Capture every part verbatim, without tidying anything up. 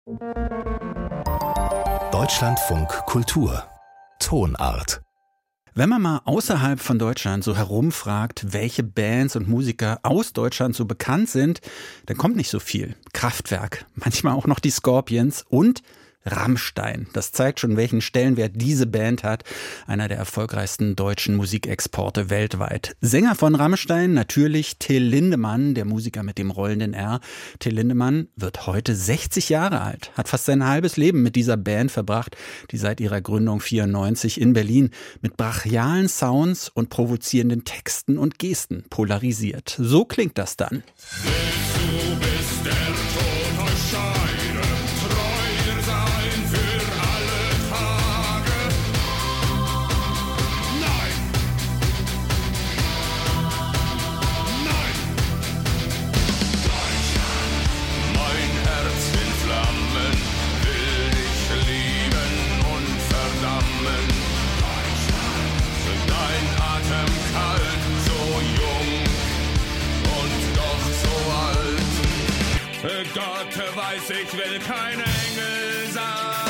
Deutschlandfunk Kultur Tonart. Wenn man mal außerhalb von Deutschland so herumfragt, welche Bands und Musiker aus Deutschland so bekannt sind, dann kommt nicht so viel. Kraftwerk, manchmal auch noch die Scorpions und Rammstein. Das zeigt schon, welchen Stellenwert diese Band hat. Einer der erfolgreichsten deutschen Musikexporte weltweit. Sänger von Rammstein natürlich Till Lindemann, der Musiker mit dem rollenden R. Till Lindemann wird heute sechzig Jahre alt, hat fast sein halbes Leben mit dieser Band verbracht, die seit ihrer Gründung vierundneunzig in Berlin mit brachialen Sounds und provozierenden Texten und Gesten polarisiert. So klingt das dann. Du bist der Tod aus Scheide, treu sein für alle Tage. Nein! Nein! Deutschland, mein Herz in Flammen, will dich lieben und verdammen. Deutschland, dein Atem kalt, so jung und doch so alt. Gott weiß, ich will kein Engel sein.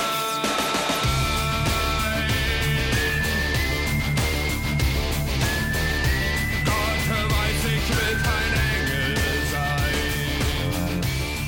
Gott weiß, ich will kein Engel sein.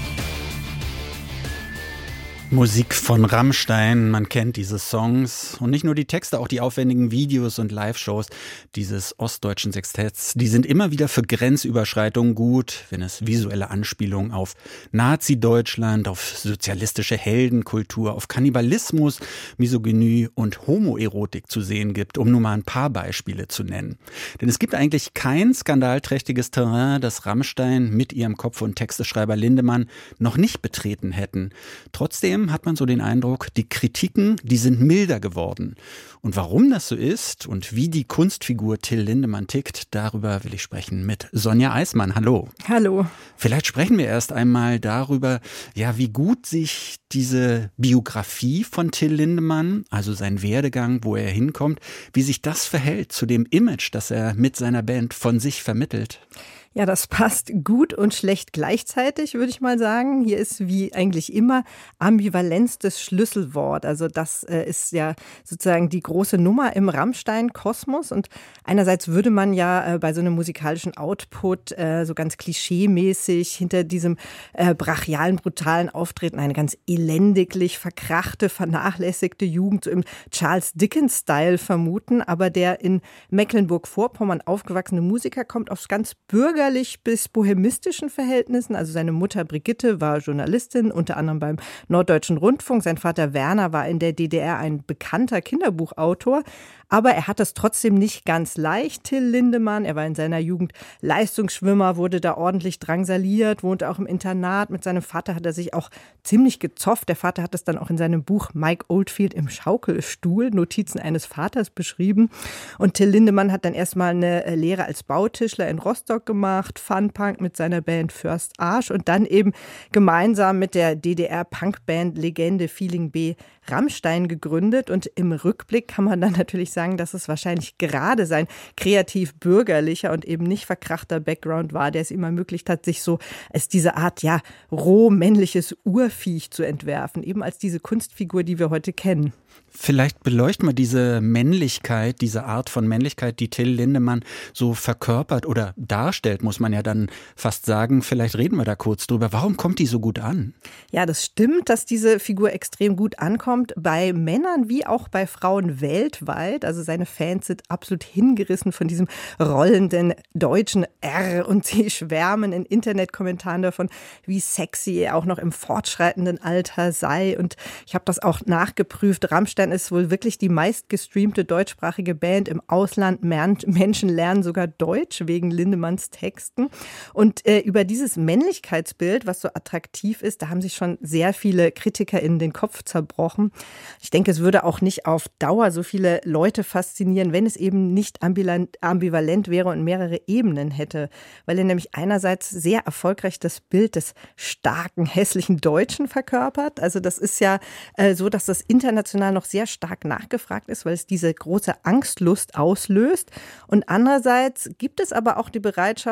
Musik von Rammstein, man kennt diese Songs und nicht nur die Texte, auch die aufwendigen Videos und Live-Shows dieses ostdeutschen Sextetts, die sind immer wieder für Grenzüberschreitungen gut, wenn es visuelle Anspielungen auf Nazi-Deutschland, auf sozialistische Heldenkultur, auf Kannibalismus, Misogynie und Homoerotik zu sehen gibt, um nur mal ein paar Beispiele zu nennen. Denn es gibt eigentlich kein skandalträchtiges Terrain, das Rammstein mit ihrem Kopf- und Texteschreiber Lindemann noch nicht betreten hätten. Trotzdem hat man so den Eindruck, die Kritiken, die sind milder geworden. Und warum das so ist und wie die Kunstfigur Till Lindemann tickt, darüber will ich sprechen mit Sonja Eismann. Hallo. Hallo. Vielleicht sprechen wir erst einmal darüber, ja, wie gut sich diese Biografie von Till Lindemann, also sein Werdegang, wo er hinkommt, wie sich das verhält zu dem Image, das er mit seiner Band von sich vermittelt. Ja, das passt gut und schlecht gleichzeitig, würde ich mal sagen. Hier ist wie eigentlich immer Ambivalenz das Schlüsselwort. Also das äh, ist ja sozusagen die große Nummer im Rammstein-Kosmos. Und einerseits würde man ja äh, bei so einem musikalischen Output äh, so ganz klischeemäßig hinter diesem äh, brachialen, brutalen Auftreten eine ganz elendiglich verkrachte, vernachlässigte Jugend so im Charles Dickens-Style vermuten. Aber der in Mecklenburg-Vorpommern aufgewachsene Musiker kommt aufs ganz bürgerliche bis bohemistischen Verhältnissen. Also seine Mutter Brigitte war Journalistin, unter anderem beim Norddeutschen Rundfunk. Sein Vater Werner war in der D D R ein bekannter Kinderbuchautor. Aber er hat es trotzdem nicht ganz leicht, Till Lindemann. Er war in seiner Jugend Leistungsschwimmer, wurde da ordentlich drangsaliert, wohnte auch im Internat. Mit seinem Vater hat er sich auch ziemlich gezofft. Der Vater hat es dann auch in seinem Buch Mike Oldfield im Schaukelstuhl, Notizen eines Vaters, beschrieben. Und Till Lindemann hat dann erstmal eine Lehre als Bautischler in Rostock gemacht, Funpunk mit seiner Band First Arsch und dann eben gemeinsam mit der D D R-Punkband Legende Feeling B Rammstein gegründet. Und im Rückblick kann man dann natürlich sagen, dass es wahrscheinlich gerade sein kreativ bürgerlicher und eben nicht verkrachter Background war, der es ihm ermöglicht hat, sich so als diese Art, ja, roh männliches Urviech zu entwerfen, eben als diese Kunstfigur, die wir heute kennen. Vielleicht beleuchten wir diese Männlichkeit, diese Art von Männlichkeit, die Till Lindemann so verkörpert oder darstellt, muss man ja dann fast sagen. Vielleicht reden wir da kurz drüber. Warum kommt die so gut an? Ja, das stimmt, dass diese Figur extrem gut ankommt, bei Männern wie auch bei Frauen weltweit. Also seine Fans sind absolut hingerissen von diesem rollenden deutschen R und sie schwärmen in Internetkommentaren davon, wie sexy er auch noch im fortschreitenden Alter sei. Und ich habe das auch nachgeprüft. Rammstein ist wohl wirklich die meistgestreamte deutschsprachige Band im Ausland. Menschen lernen sogar Deutsch wegen Lindemanns Texten. Und äh, über dieses Männlichkeitsbild, was so attraktiv ist, da haben sich schon sehr viele KritikerInnen den Kopf zerbrochen. Ich denke, es würde auch nicht auf Dauer so viele Leute faszinieren, wenn es eben nicht ambivalent wäre und mehrere Ebenen hätte. Weil er nämlich einerseits sehr erfolgreich das Bild des starken, hässlichen Deutschen verkörpert. Also das ist ja äh, so, dass das international noch sehr stark nachgefragt ist, weil es diese große Angstlust auslöst. Und andererseits gibt es aber auch die Bereitschaft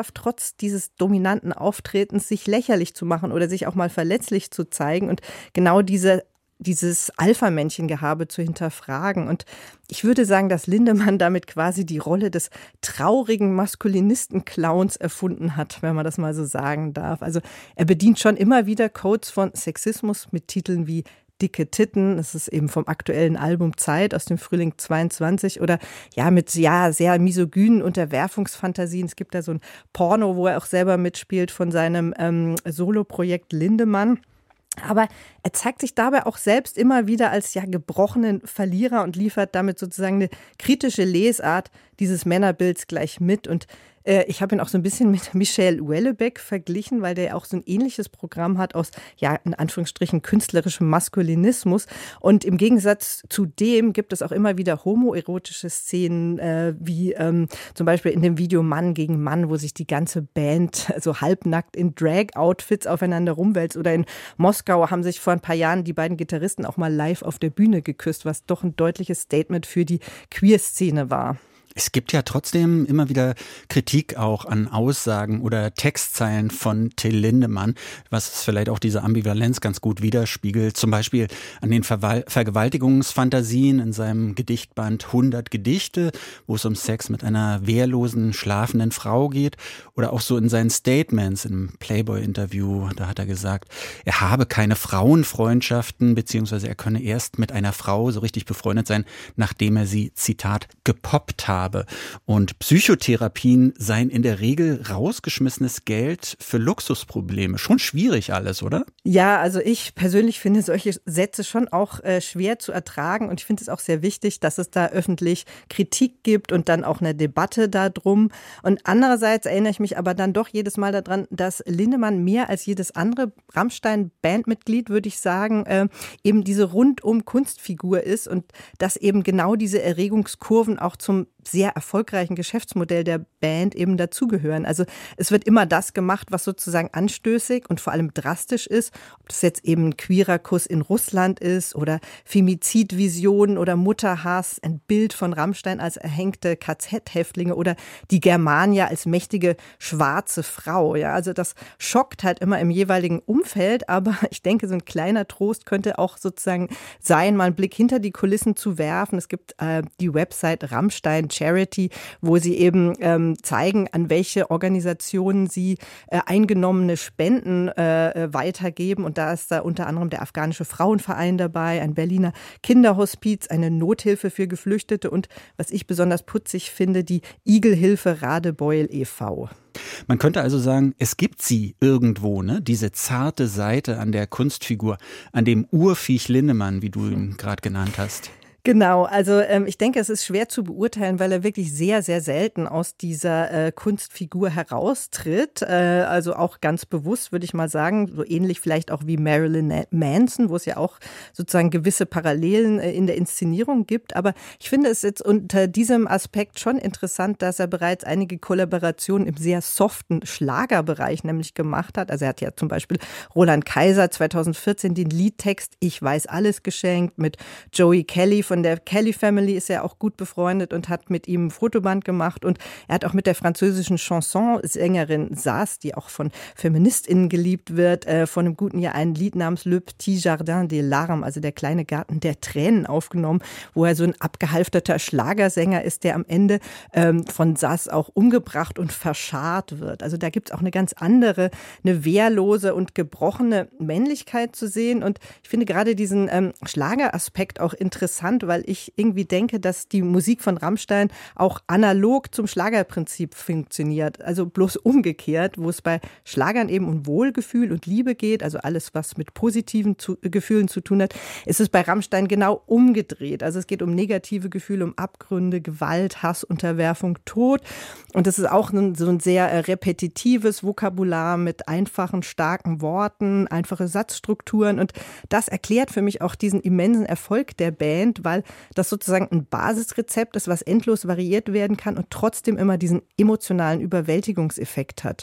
schafft, trotz dieses dominanten Auftretens sich lächerlich zu machen oder sich auch mal verletzlich zu zeigen und genau diese dieses Alpha-Männchen-Gehabe zu hinterfragen. Und ich würde sagen, dass Lindemann damit quasi die Rolle des traurigen Maskulinisten-Clowns erfunden hat, wenn man das mal so sagen darf. Also er bedient schon immer wieder Codes von Sexismus mit Titeln wie Dicke Titten, das ist eben vom aktuellen Album Zeit aus dem Frühling zweiundzwanzig oder ja mit ja sehr misogynen Unterwerfungsfantasien. Es gibt da so ein Porno, wo er auch selber mitspielt von seinem ähm, Soloprojekt Lindemann. Aber er zeigt sich dabei auch selbst immer wieder als ja gebrochenen Verlierer und liefert damit sozusagen eine kritische Lesart dieses Männerbilds gleich mit. Und äh, ich habe ihn auch so ein bisschen mit Michel Houellebecq verglichen, weil der ja auch so ein ähnliches Programm hat aus, ja, in Anführungsstrichen künstlerischem Maskulinismus. Und im Gegensatz zu dem gibt es auch immer wieder homoerotische Szenen, äh, wie ähm, zum Beispiel in dem Video Mann gegen Mann, wo sich die ganze Band so halbnackt in Drag-Outfits aufeinander rumwälzt. Oder in Moskau haben sich vor ein paar Jahren die beiden Gitarristen auch mal live auf der Bühne geküsst, was doch ein deutliches Statement für die Queer-Szene war. Es gibt ja trotzdem immer wieder Kritik auch an Aussagen oder Textzeilen von Till Lindemann, was vielleicht auch diese Ambivalenz ganz gut widerspiegelt. Zum Beispiel an den Verwal- Vergewaltigungsfantasien in seinem Gedichtband hundert Gedichte, wo es um Sex mit einer wehrlosen, schlafenden Frau geht. Oder auch so in seinen Statements im Playboy-Interview, da hat er gesagt, er habe keine Frauenfreundschaften, beziehungsweise er könne erst mit einer Frau so richtig befreundet sein, nachdem er sie, Zitat, gepoppt habe. Und Psychotherapien seien in der Regel rausgeschmissenes Geld für Luxusprobleme. Schon schwierig alles, oder? Ja, also ich persönlich finde solche Sätze schon auch äh, schwer zu ertragen und ich finde es auch sehr wichtig, dass es da öffentlich Kritik gibt und dann auch eine Debatte darum. Und andererseits erinnere ich mich aber dann doch jedes Mal daran, dass Lindemann mehr als jedes andere Rammstein-Bandmitglied, würde ich sagen, äh, eben diese rundum Kunstfigur ist und dass eben genau diese Erregungskurven auch zum sehr erfolgreichen Geschäftsmodell der Band eben dazugehören. Also es wird immer das gemacht, was sozusagen anstößig und vor allem drastisch ist. Ob das jetzt eben ein queerer Kuss in Russland ist oder Femizidvisionen oder Mutterhass, ein Bild von Rammstein als erhängte K Z-Häftlinge oder die Germania als mächtige schwarze Frau. Ja, also das schockt halt immer im jeweiligen Umfeld, aber ich denke, so ein kleiner Trost könnte auch sozusagen sein, mal einen Blick hinter die Kulissen zu werfen. Es gibt äh, die Website Rammstein Charity, wo sie eben ähm, zeigen, an welche Organisationen sie äh, eingenommene Spenden äh, weitergeben. Und da ist da unter anderem der afghanische Frauenverein dabei, ein Berliner Kinderhospiz, eine Nothilfe für Geflüchtete und, was ich besonders putzig finde, die Igelhilfe Radebeul e V Man könnte also sagen, es gibt sie irgendwo, ne? Diese zarte Seite an der Kunstfigur, an dem Urviech Lindemann, wie du ihn gerade genannt hast. Genau, also ähm, ich denke, es ist schwer zu beurteilen, weil er wirklich sehr, sehr selten aus dieser äh, Kunstfigur heraustritt. Äh, also auch ganz bewusst, würde ich mal sagen, so ähnlich vielleicht auch wie Marilyn Manson, wo es ja auch sozusagen gewisse Parallelen äh, in der Inszenierung gibt. Aber ich finde es jetzt unter diesem Aspekt schon interessant, dass er bereits einige Kollaborationen im sehr soften Schlagerbereich nämlich gemacht hat. Also er hat ja zum Beispiel Roland Kaiser zweitausendvierzehn den Liedtext Ich weiß alles geschenkt, mit Joey Kelly von Von der Kelly Family ist er auch gut befreundet und hat mit ihm ein Fotoband gemacht. Und er hat auch mit der französischen Chansonsängerin Sass, die auch von FeministInnen geliebt wird, äh, von einem guten Jahr ein Lied namens Le Petit Jardin des Larmes, also der kleine Garten der Tränen, aufgenommen, wo er so ein abgehalfterter Schlagersänger ist, der am Ende ähm, von Sass auch umgebracht und verscharrt wird. Also da gibt es auch eine ganz andere, eine wehrlose und gebrochene Männlichkeit zu sehen. Und ich finde gerade diesen ähm, Schlageraspekt auch interessant, weil ich irgendwie denke, dass die Musik von Rammstein auch analog zum Schlagerprinzip funktioniert. Also bloß umgekehrt, wo es bei Schlagern eben um Wohlgefühl und Liebe geht, also alles, was mit positiven zu, äh, Gefühlen zu tun hat, ist es bei Rammstein genau umgedreht. Also es geht um negative Gefühle, um Abgründe, Gewalt, Hass, Unterwerfung, Tod. Und das ist auch ein, so ein sehr äh, repetitives Vokabular mit einfachen, starken Worten, einfache Satzstrukturen. Und das erklärt für mich auch diesen immensen Erfolg der Band, weil das sozusagen ein Basisrezept ist, was endlos variiert werden kann und trotzdem immer diesen emotionalen Überwältigungseffekt hat.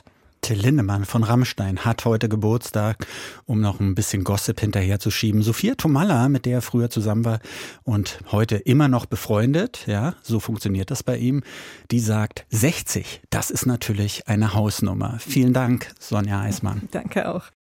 Till Lindemann von Rammstein hat heute Geburtstag, um noch ein bisschen Gossip hinterherzuschieben. Sophia Tomalla, mit der er früher zusammen war und heute immer noch befreundet, ja, so funktioniert das bei ihm, die sagt sechzig, das ist natürlich eine Hausnummer. Vielen Dank, Sonja Eismann. Danke auch.